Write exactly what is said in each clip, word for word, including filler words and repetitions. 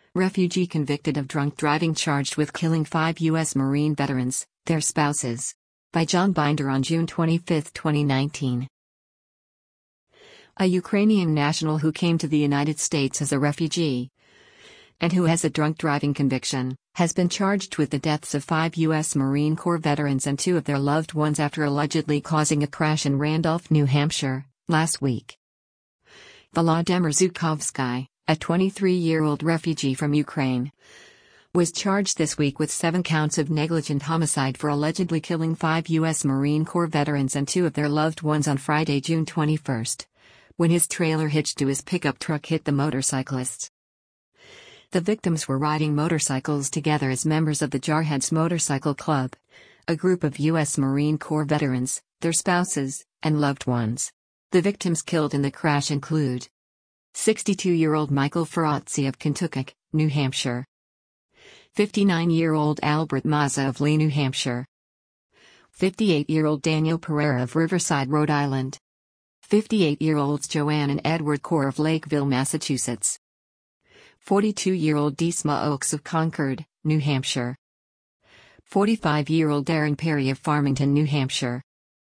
Refugee convicted of drunk driving charged with killing five U S Marine veterans, their spouses. By John Binder on June twenty-fifth, twenty nineteen. A Ukrainian national who came to the United States as a refugee and who has a drunk driving conviction, has been charged with the deaths of five U S Marine Corps veterans and two of their loved ones after allegedly causing a crash in Randolph, New Hampshire, last week. Volodymyr Zhukovsky, a twenty-three-year-old refugee from Ukraine, was charged this week with seven counts of negligent homicide for allegedly killing five U S Marine Corps veterans and two of their loved ones on Friday, June twenty-first, when his trailer hitched to his pickup truck hit the motorcyclists. The victims were riding motorcycles together as members of the Jarheads Motorcycle Club, a group of U S Marine Corps veterans, their spouses, and loved ones. The victims killed in the crash include sixty-two-year-old Michael Ferrazzi of Kentucky, New Hampshire, fifty-nine-year-old Albert Mazza of Lee, New Hampshire, fifty-eight-year-old Daniel Pereira of Riverside, Rhode Island, fifty-eight-year-olds Joanne and Edward Core of Lakeville, Massachusetts, forty-two-year-old Disma Oaks of Concord, New Hampshire, forty-five-year-old Darren Perry of Farmington, New Hampshire.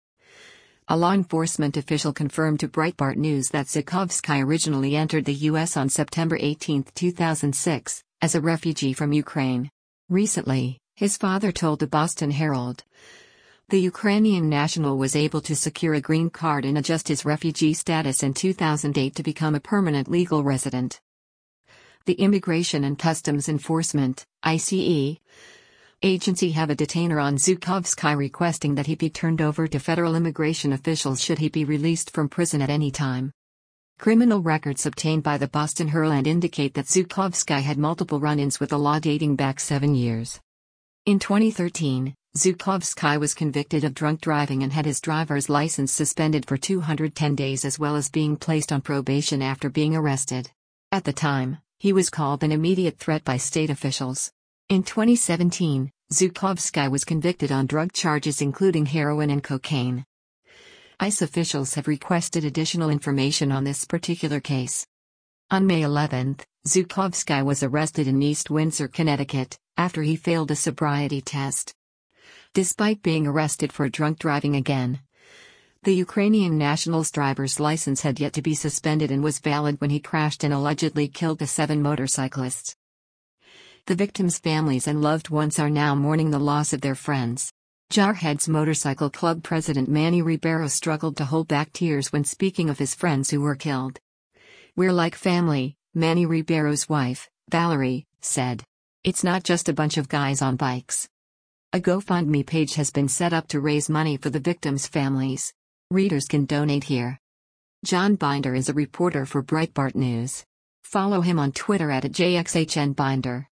A law enforcement official confirmed to Breitbart News that Zhukovsky originally entered the U S on September eighteenth, two thousand six, as a refugee from Ukraine. Recently, his father told the Boston Herald, the Ukrainian national was able to secure a green card and adjust his refugee status in two thousand eight to become a permanent legal resident. The Immigration and Customs Enforcement, I C E, agency have a detainer on Zhukovsky requesting that he be turned over to federal immigration officials should he be released from prison at any time. Criminal records obtained by the Boston Herald indicate that Zhukovsky had multiple run-ins with the law dating back seven years. In twenty thirteen, Zhukovsky was convicted of drunk driving and had his driver's license suspended for two hundred ten days as well as being placed on probation after being arrested. At the time, he was called an immediate threat by state officials. In twenty seventeen, Zhukovsky was convicted on drug charges including heroin and cocaine. ICE officials have requested additional information on this particular case. On May eleventh, Zhukovsky was arrested in East Windsor, Connecticut, after he failed a sobriety test. Despite being arrested for drunk driving again, the Ukrainian national's driver's license had yet to be suspended and was valid when he crashed and allegedly killed the seven motorcyclists. The victims' families and loved ones are now mourning the loss of their friends. Jarheads Motorcycle Club president Manny Ribeiro struggled to hold back tears when speaking of his friends who were killed. "We're like family," Manny Ribeiro's wife, Valerie, said. "It's not just a bunch of guys on bikes." A GoFundMe page has been set up to raise money for the victims' families. Readers can donate here. John Binder is a reporter for Breitbart News. Follow him on Twitter at J X H N Binder.